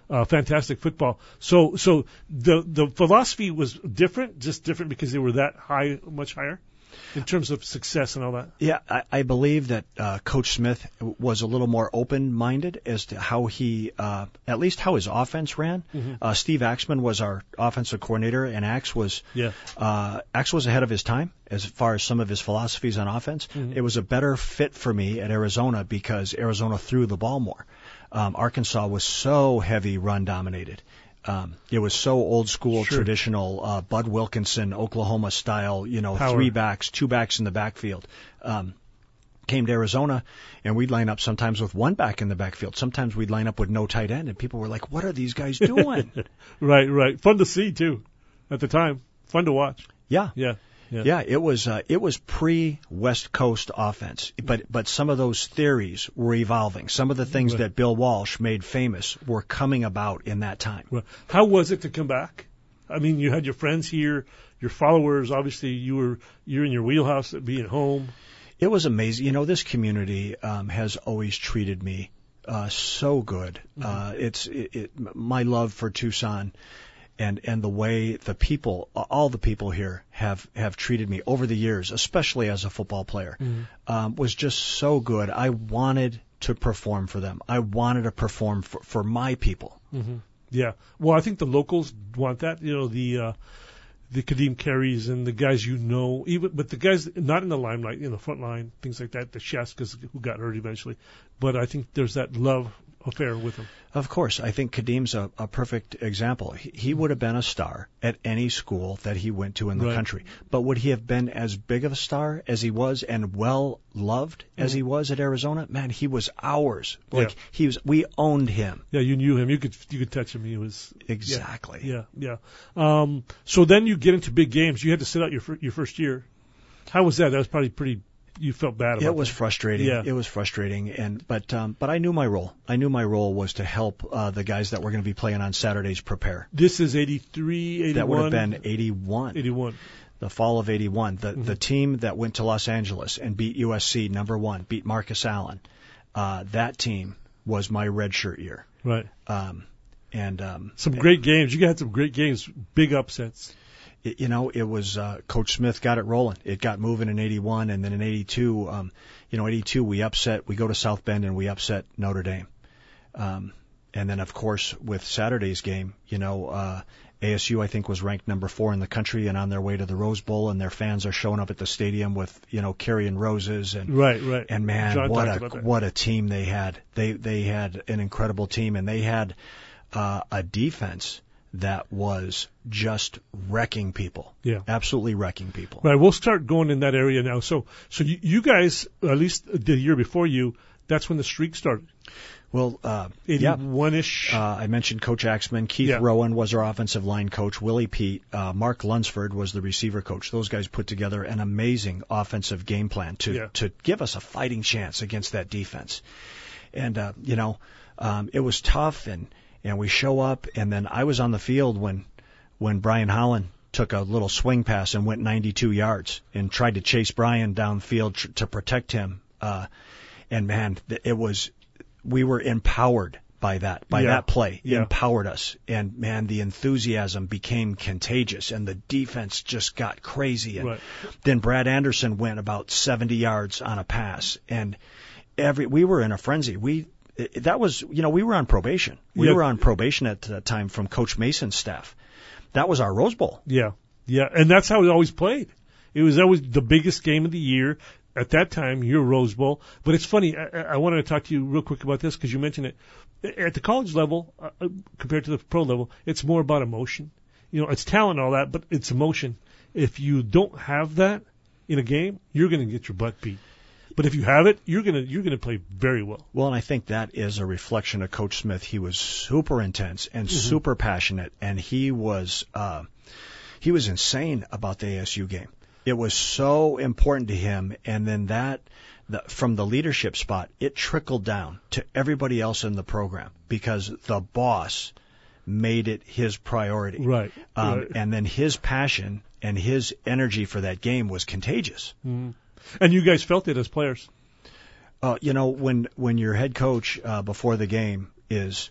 Uh, fantastic football. So, so the the philosophy was different, just different because they were that high, much higher, in terms of success and all that. Yeah, I, I believe that uh, Coach Smith was a little more open-minded as to how he, uh, at least how his offense ran. Mm-hmm. Uh, Steve Axman was our offensive coordinator, and Ax was yeah. uh, Ax was ahead of his time as far as some of his philosophies on offense. Mm-hmm. It was a better fit for me at Arizona because Arizona threw the ball more. Um, Arkansas was so heavy run dominated. Um, it was so old school, sure. traditional, uh, Bud Wilkinson, Oklahoma style, you know, Power. three backs, two backs in the backfield. Um, came to Arizona, and we'd line up sometimes with one back in the backfield. Sometimes we'd line up with no tight end, and people were like, what are these guys doing? Right, right. Fun to see, too, at the time. Fun to watch. Yeah. Yeah. Yeah. yeah, it was uh, it was pre-West Coast offense, but but some of those theories were evolving. Some of the things right. that Bill Walsh made famous were coming about in that time. Well, how was it to come back? I mean, you had your friends here, your followers. Obviously, you were you're in your wheelhouse at being home. It was amazing. You know, this community um, has always treated me uh, so good. Mm-hmm. Uh, it's it, it, my love for Tucson. And and the way the people, all the people here have, have treated me over the years, especially as a football player, mm-hmm. um, was just so good. I wanted to perform for them. I wanted to perform for, for my people. Mm-hmm. Yeah. Well, I think the locals want that. You know, the uh, the Kadeem Carries and the guys you know, even but the guys not in the limelight, in the front line, things like that. The Shaskas who got hurt eventually, but I think there's that love affair with him. Of course, I think Kadeem's a, a perfect example. He, he would have been a star at any school that he went to in the right. country. But would he have been as big of a star as he was and well loved as mm-hmm. he was at Arizona? Man, he was ours. Like yeah. he was, we owned him. Yeah, you knew him. You could you could touch him. He was exactly. Yeah, yeah. yeah. Um, so then you get into big games. You had to sit out your fir- your first year. How was that? That was probably pretty. You felt bad about it. It was that. frustrating. Yeah. It was frustrating, and but um, but I knew my role. I knew my role was to help uh, the guys that were going to be playing on Saturdays prepare. This is eighty-three, eighty-one That would have been eighty-one. eighty-one The fall of eighty-one. The mm-hmm. the team that went to Los Angeles and beat U S C number one, beat Marcus Allen. Uh, that team was my redshirt year. Right. Um, and um, some great games. You had some great games. Big upsets. It, you know, it was uh, Coach Smith got it rolling. It got moving in eighty-one, and then in eighty-two, um, you know, eighty-two we upset. We go to South Bend and we upset Notre Dame. Um, and then of course with Saturday's game, you know, uh, A S U I think was ranked number four in the country and on their way to the Rose Bowl, and their fans are showing up at the stadium with you know carrying roses and right, right. And man, John what a that. what a team they had. They they had an incredible team, and they had uh, a defense that was just wrecking people. Yeah. Absolutely wrecking people. Right. We'll start going in that area now. So, so you, you guys, at least the year before you, that's when the streak started. Well, uh, eighty-one-ish. Yeah. Uh, I mentioned Coach Axman. Keith yeah. Rowan was our offensive line coach. Willie Pete, uh, Mark Lunsford was the receiver coach. Those guys put together an amazing offensive game plan to, yeah. to give us a fighting chance against that defense. And, uh, you know, um, it was tough, and, and we show up, and then I was on the field when when Brian Holland took a little swing pass and went ninety-two yards and tried to chase Brian downfield tr- to protect him. Uh, and man, it was we were empowered by that, by yeah. that play. Yeah. Empowered us, and man, the enthusiasm became contagious, and the defense just got crazy. And right. then Brad Anderson went about seventy yards on a pass, and every we were in a frenzy. We That was, you know, we were on probation. We yeah. were on probation at that time from Coach Mason's staff. That was our Rose Bowl. Yeah, yeah, and that's how it always played. It was always the biggest game of the year at that time, your Rose Bowl. But it's funny, I, I wanted to talk to you real quick about this because you mentioned it. At the college level, uh, compared to the pro level, it's more about emotion. You know, it's talent and all that, but it's emotion. If you don't have that in a game, you're going to get your butt beat. But if you have it, you're gonna you're gonna play very well. Well, and I think that is a reflection of Coach Smith. He was super intense and mm-hmm. super passionate, and he was uh, he was insane about the A S U game. It was so important to him, and then that the, from the leadership spot, it trickled down to everybody else in the program because the boss made it his priority. Right. Um, right. And then his passion and his energy for that game was contagious. Mm-hmm. And you guys felt it as players. Uh, you know, when when your head coach uh, before the game is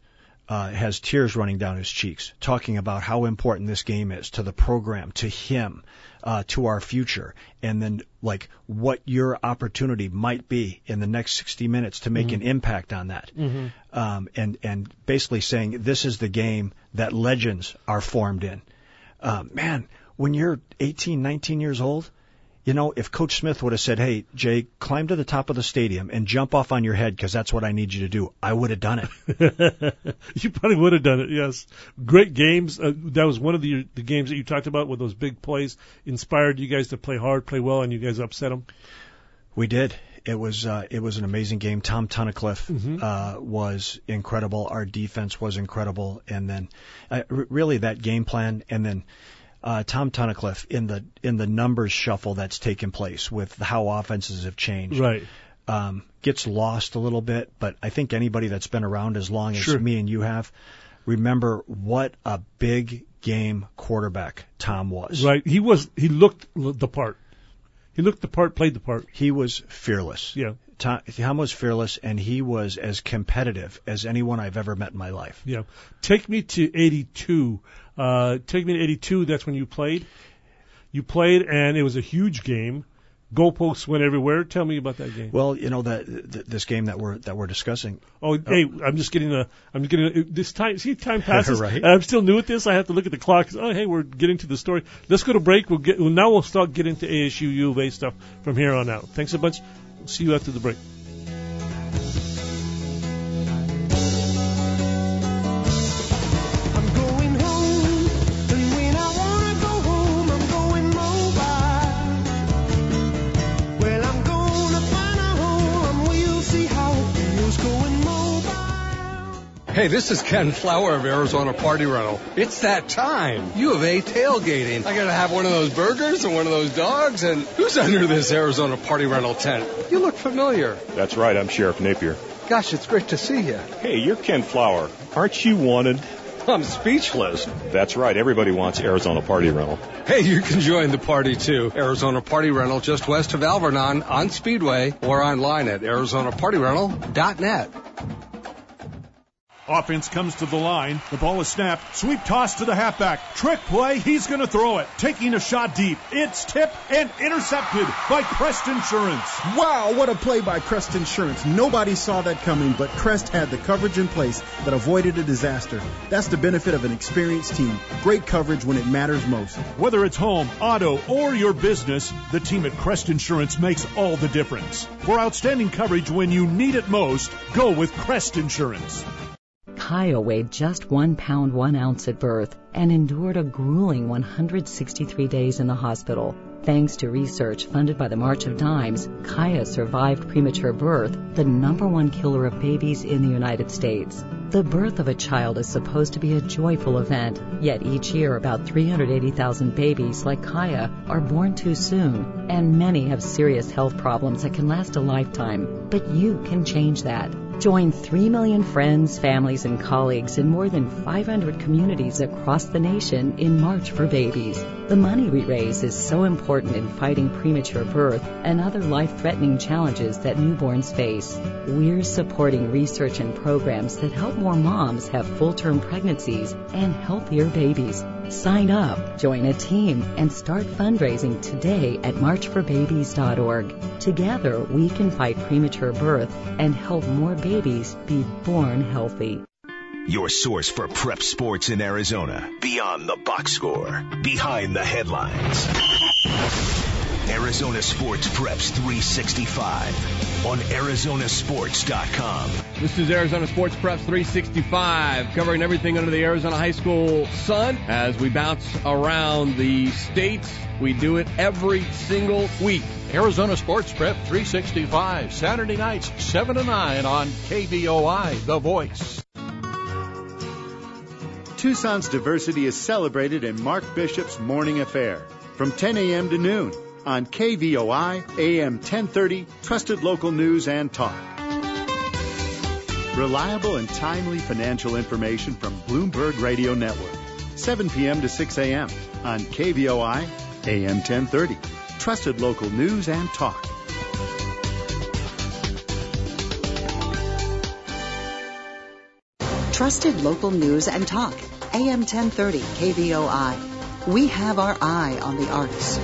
uh, has tears running down his cheeks, talking about how important this game is to the program, to him, uh, to our future, and then like what your opportunity might be in the next sixty minutes to make Mhm. an impact on that. Mhm. Um, and, and basically saying this is the game that legends are formed in. Uh, man, when you're eighteen, nineteen years old, you know, if Coach Smith would have said, hey, Jay, climb to the top of the stadium and jump off on your head because that's what I need you to do, I would have done it. You probably would have done it, yes. Great games. Uh, that was one of the the games that you talked about with those big plays. Inspired you guys to play hard, play well, and you guys upset them. We did. It was uh, it was an amazing game. Tom Tunnicliffe Mhm. uh, was incredible. Our defense was incredible. And then uh, r- really that game plan and then Uh, Tom Tunnicliffe in the in the numbers shuffle that's taken place with how offenses have changed, Right. um, gets lost a little bit. But I think anybody that's been around as long as Sure. me and you have, remember what a big game quarterback Tom was. Right. He was. He looked l- the part. He looked the part, played the part. He was fearless. Yeah. Tom, Tom was fearless, and he was as competitive as anyone I've ever met in my life. Yeah. Take me to eighty-two. Uh, take me to eighty-two. That's when you played. You played, and it was a huge game. Goalposts went everywhere. Tell me about that game. Well, you know that th- this game that we're that we're discussing. Oh, hey, I'm just getting a. I'm just getting a, this time. See, time passes. Right. And I'm still new at this. I have to look at the clock. Oh, hey, we're getting to the story. Let's go to break. We'll get. Well, now we'll start getting to A S U U of A stuff from here on out. Thanks a bunch. See you after the break. Hey, this is Ken Flower of Arizona Party Rental. It's that time. U of A tailgating. I gotta have one of those burgers and one of those dogs. And who's under this Arizona Party Rental tent? You look familiar. That's right, I'm Sheriff Napier. Gosh, it's great to see you. Hey, you're Ken Flower. Aren't you wanted? I'm speechless. That's right, everybody wants Arizona Party Rental. Hey, you can join the party too. Arizona Party Rental just west of Alvernon on Speedway or online at arizona party rental dot net. Offense comes to the line. The ball is snapped. Sweep toss to the halfback. Trick play. He's going to throw it. Taking a shot deep. It's tipped and intercepted by Crest Insurance. Wow, what a play by Crest Insurance. Nobody saw that coming, but Crest had the coverage in place that avoided a disaster. That's the benefit of an experienced team. Great coverage when it matters most. Whether it's home, auto, or your business, the team at Crest Insurance makes all the difference. For outstanding coverage when you need it most, go with Crest Insurance. Kaya weighed just one pound, one ounce at birth and endured a grueling one hundred sixty-three days in the hospital. Thanks to research funded by the March of Dimes, Kaya survived premature birth, the number one killer of babies in the United States. The birth of a child is supposed to be a joyful event, yet each year about three hundred eighty thousand babies like Kaya are born too soon, and many have serious health problems that can last a lifetime. But you can change that. Join three million friends, families, and colleagues in more than five hundred communities across the nation in March for Babies. The money we raise is so important in fighting premature birth and other life-threatening challenges that newborns face. We're supporting research and programs that help more moms have full-term pregnancies and healthier babies. Sign up, join a team, and start fundraising today at march for babies dot org. Together, we can fight premature birth and help more babies be born healthy. Your source for prep sports in Arizona. Beyond the box score. Behind the headlines. Arizona Sports Preps three sixty-five on arizona sports dot com. This is Arizona Sports Preps three sixty-five, covering everything under the Arizona high school sun as we bounce around the states. We do it every single week. Arizona Sports Prep three sixty-five, Saturday nights, seven to nine on K V O I, The Voice. Tucson's diversity is celebrated in Mark Bishop's Morning Affair from ten a.m. to noon on K V O I, A M ten thirty, trusted local news and talk. Reliable and timely financial information from Bloomberg Radio Network, seven p.m. to six a.m. on K V O I, A M ten thirty, trusted local news and talk. Trusted local news and talk. A M ten thirty K V O I. We have our eye on the arts.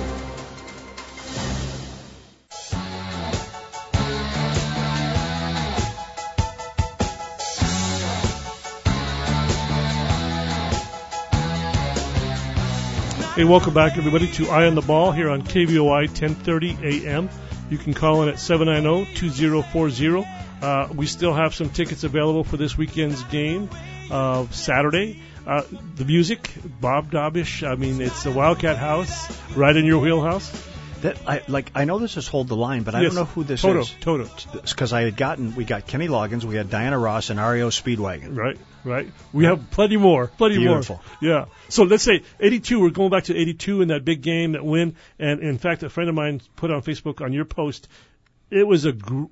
Hey, welcome back, everybody, to Eye on the Ball here on K V O I ten thirty A M. You can call in at seven nine zero, two zero four zero. Uh, we still have some tickets available for this weekend's game of uh, Saturday. Uh, the music, Bob Dobish. I mean, it's the Wildcat House, right in your wheelhouse. That I like. I know this is Hold the Line, but I Yes. don't know who this Toto, is. Toto. Because I had gotten, we got Kenny Loggins, we had Diana Ross, and R E O Speedwagon. Right, right. We have plenty more, plenty Beautiful. more. Yeah. So let's say eighty-two. We're going back to eighty-two in that big game, that win. And in fact, a friend of mine put on Facebook on your post, it was a gr-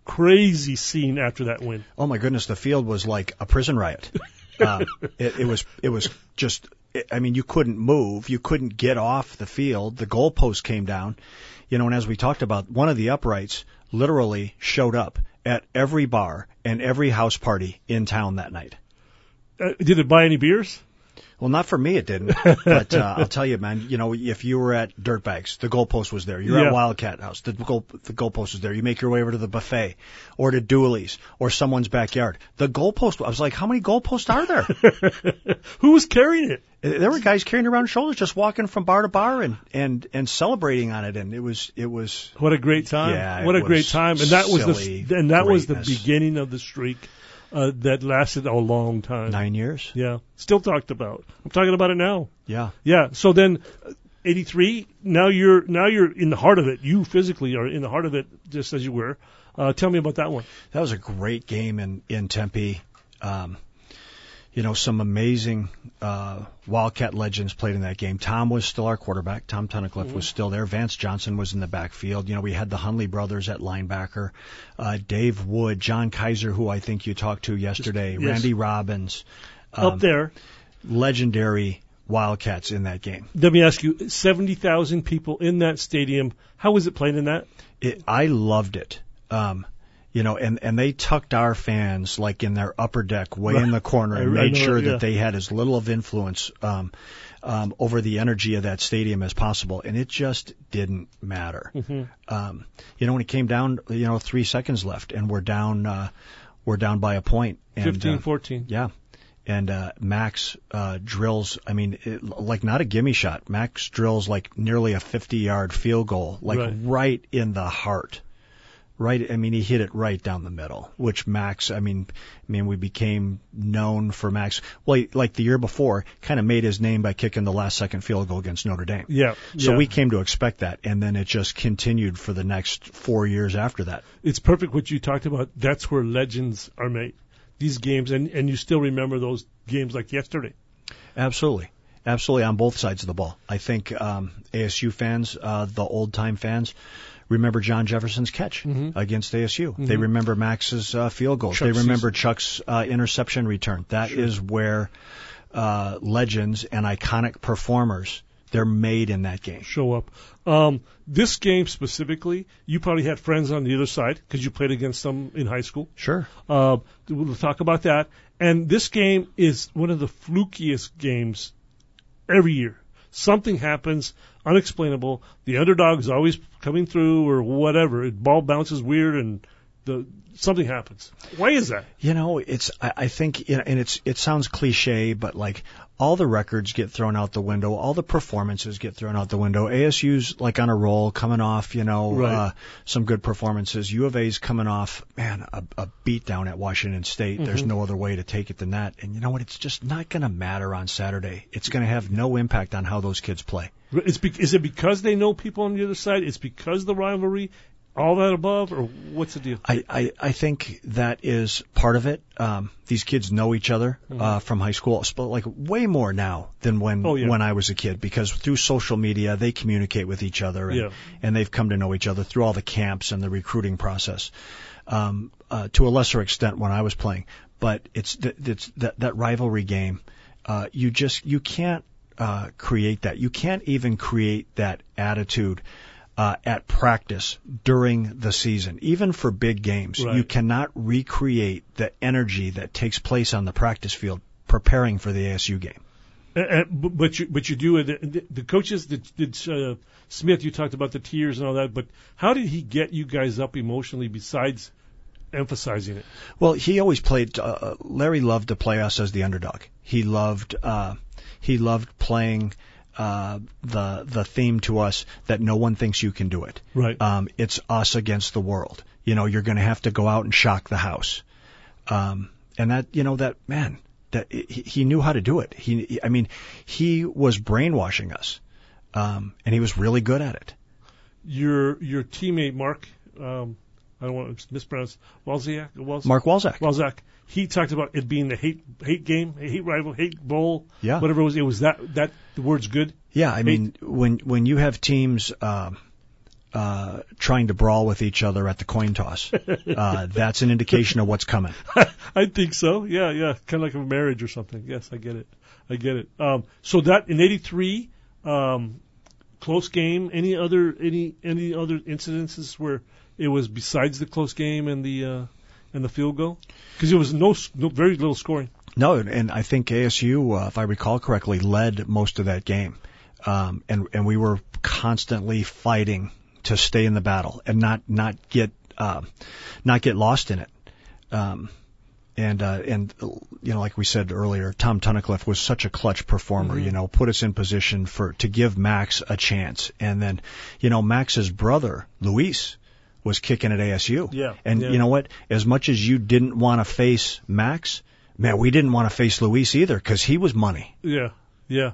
crazy scene after that win. Oh my goodness, the field was like a prison riot. uh, it, it was, it was just. I mean, you couldn't move. You couldn't get off the field. The goalpost came down. You know, and as we talked about, one of the uprights literally showed up at every bar and every house party in town that night. Uh, did it buy any beers? Well, not for me, it didn't. But uh, I'll tell you, man, you know, if you were at Dirtbags, the goalpost was there. You're Yeah. at Wildcat House, the, goal, the goalpost was there. You make your way over to the buffet or to Dooley's or someone's backyard. The goalpost, I was like, how many goalposts are there? Who was carrying it? There were guys carrying around shoulders, just walking from bar to bar and, and, and celebrating on it. And it was, it was. What a great time. Yeah, what it a great was time. And that was silly the, and that was the greatness. beginning of the streak. Uh, that lasted a long time. Nine years? Yeah. Still talked about. I'm talking about it now. Yeah. Yeah. So then, uh, eighty-three. Now you're now you're in the heart of it. You physically are in the heart of it, just as you were. Uh, tell me about that one. That was a great game in in Tempe. Um, you know, some amazing uh, Wildcat legends played in that game. Tom was still our quarterback. Tom Tunnicliffe Mm-hmm. was still there. Vance Johnson was in the backfield. You know, we had the Hunley brothers at linebacker. Uh, Dave Wood, John Kaiser, who I think you talked to yesterday, Yes. Randy Robbins. Um, Up there. Legendary Wildcats in that game. Let me ask you: seventy thousand people in that stadium. How was it playing in that? It, I loved it. Um, you know, and, and they tucked our fans like in their upper deck, way in the corner, and I- I made know, sure yeah. that they had as little of influence um, um, over the energy of that stadium as possible. And it just didn't matter. Mhm. Um, you know, when it came down, you know, three seconds left, and we're down, uh, we're down by a point. And, Fifteen, uh, fourteen. Yeah. And uh, Max uh, drills, I mean, it, like not a gimme shot. Max drills like nearly a fifty-yard field goal, like Right. right in the heart. Right, I mean, he hit it right down the middle, which Max, I mean, I mean, we became known for Max. Well, he, like the year before, kind of made his name by kicking the last second field goal against Notre Dame. Yeah. So yeah. we came to expect that, and then it just continued for the next four years after that. It's perfect what you talked about. That's where legends are made. These games, and, and you still remember those games like yesterday. Absolutely. Absolutely, on both sides of the ball. I think um, A S U fans, uh, the old-time fans, remember John Jefferson's catch Mhm. against A S U. Mhm. They remember Max's uh, field goals. Chuck they remember Chuck's uh, interception return. That Sure. is where uh, legends and iconic performers, they're made in that game. Show up. Um, this game specifically, you probably had friends on the other side because you played against them in high school. Sure. Uh, we'll talk about that. And this game is one of the flukiest games every year. Something happens, unexplainable. The underdog's always coming through or whatever. The ball bounces weird and the something happens. Why is that? You know, it's I, I think, you know, and it's it sounds cliche, but like all the records get thrown out the window, all the performances get thrown out the window. A S U's like on a roll, coming off, you know, Right. uh, some good performances. U of A's coming off, man, a, a beat down at Washington State. There's Mhm. no other way to take it than that. And you know what? It's just not going to matter on Saturday. It's going to have no impact on how those kids play. It's be, is it because they know people on the other side? It's because the rivalry, all that above, or what's the deal? I, I, I think that is part of it. Um, these kids know each other uh, from high school, sp- like way more now than when Oh, yeah. when I was a kid, because through social media they communicate with each other, and, Yeah. and they've come to know each other through all the camps and the recruiting process. Um, uh, to a lesser extent when I was playing, but it's th- it's that that rivalry game. Uh, you just you can't uh, create that. You can't even create that attitude uh, at practice during the season, even for big games. Right. You cannot recreate the energy that takes place on the practice field preparing for the A S U game. Uh, but you, but you do it. The, the coaches, did, did uh, Smith? You talked about the tears and all that. But how did he get you guys up emotionally? Besides emphasizing it. Well, he always played. Uh, Larry loved to play us as the underdog. He loved. Uh, he loved playing uh, the the theme to us that no one thinks you can do it. Right. Um, it's us against the world. You know, you're going to have to go out and shock the house. Um, and that, you know, that man. That he, he knew how to do it. He, I mean, he was brainwashing us, um, and he was really good at it. Your your teammate Mark, um, I don't want to mispronounce Walzak. Walzak? Mark Walzak. Walzak. He talked about it being the hate hate game, hate rival, hate bowl. Yeah. Whatever it was. It was that that the word's good. Yeah. I hate. mean, when when you have teams. Um, Uh, trying to brawl with each other at the coin toss. Uh, that's an indication of what's coming. I think so. Yeah, yeah. Kind of like a marriage or something. Yes, I get it. I get it. Um, so that in eighty-three, um, close game. Any other any any other incidences where it was besides the close game and the uh, and the field goal? Because it was no, no very little scoring. No, and I think A S U, uh, if I recall correctly, led most of that game, um, and and we were constantly fighting to stay in the battle and not not get uh, not get lost in it. Um, and uh, and you know, like we said earlier, Tom Tunnicliffe was such a clutch performer. Mm-hmm. You know, put us in position for to give Max a chance. And then, you know, Max's brother Luis was kicking at A S U. Yeah. And yeah. you know what? As much as you didn't want to face Max, man, we didn't want to face Luis either because he was money. Yeah. Yeah.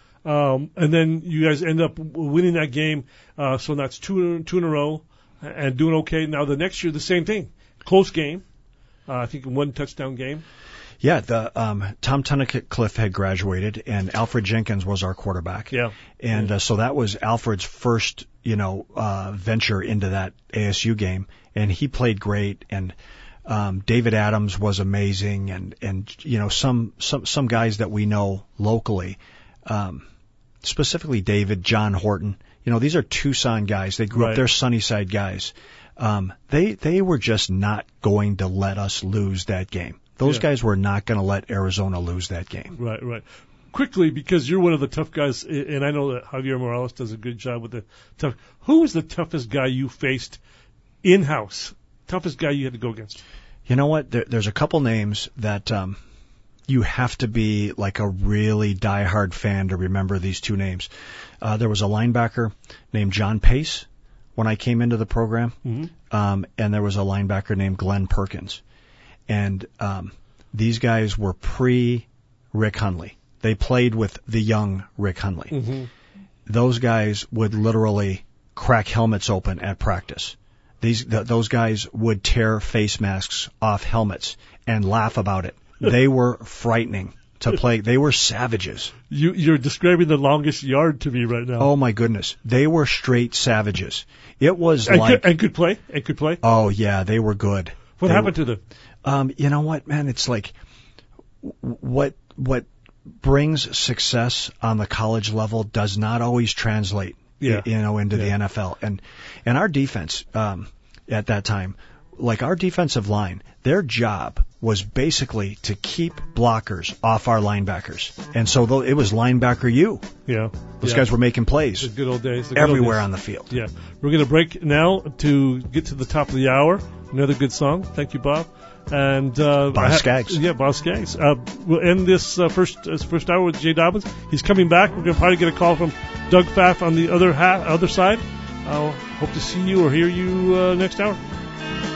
Um, and then you guys end up winning that game, uh, so that's two two in a row, and doing okay. Now the next year, the same thing, close game. Uh, I think one touchdown game. Yeah, the um, Tom Tunnicliffe had graduated, and Alfred Jenkins was our quarterback. Yeah, and yeah. Uh, so that was Alfred's first, you know, uh, venture into that A S U game, and he played great. And um, David Adams was amazing, and and you know some some some guys that we know locally. Um, Specifically David, John Horton. You know, these are Tucson guys. They grew right. up, they're Sunnyside guys. Um, they, they were just not going to let us lose that game. Those yeah. guys were not going to let Arizona lose that game. Right, right. Quickly, because you're one of the tough guys, and I know that Javier Morales does a good job with the tough. Who was the toughest guy you faced in-house? Toughest guy you had to go against? You know what? There, there's a couple names that, um, you have to be like a really diehard fan to remember these two names. Uh, there was a linebacker named John Pace when I came into the program, mm-hmm. um, and there was a linebacker named Glenn Perkins. And um, these guys were pre-Rick Hundley. They played with the young Rick Hundley. Mm-hmm. Those guys would literally crack helmets open at practice. These th- those guys would tear face masks off helmets and laugh about it. They were frightening to play. They were savages. You, you're describing the longest yard to me right now. Oh my goodness, they were straight savages. It was and like could, and could play and could play. Oh yeah, they were good. What they happened were, to them? Um, you know what, man? It's like what what brings success on the college level does not always translate, yeah. you know, into yeah. the N F L. And and our defense um, at that time, like our defensive line, their job was basically to keep blockers off our linebackers. And so though it was linebacker U. Yeah. Those yeah. guys were making plays. The good old days. The good everywhere old days. on the field. Yeah. We're going to break now to get to the top of the hour. Another good song. Thank you, Bob. And uh, Bob ha- Skaggs. Yeah, Bob Skaggs. Uh, we'll end this uh, first uh, first hour with Jay Dobbins. He's coming back. We're going to probably get a call from Doug Pfaff on the other ha- other side. I'll hope to see you or hear you uh, next hour.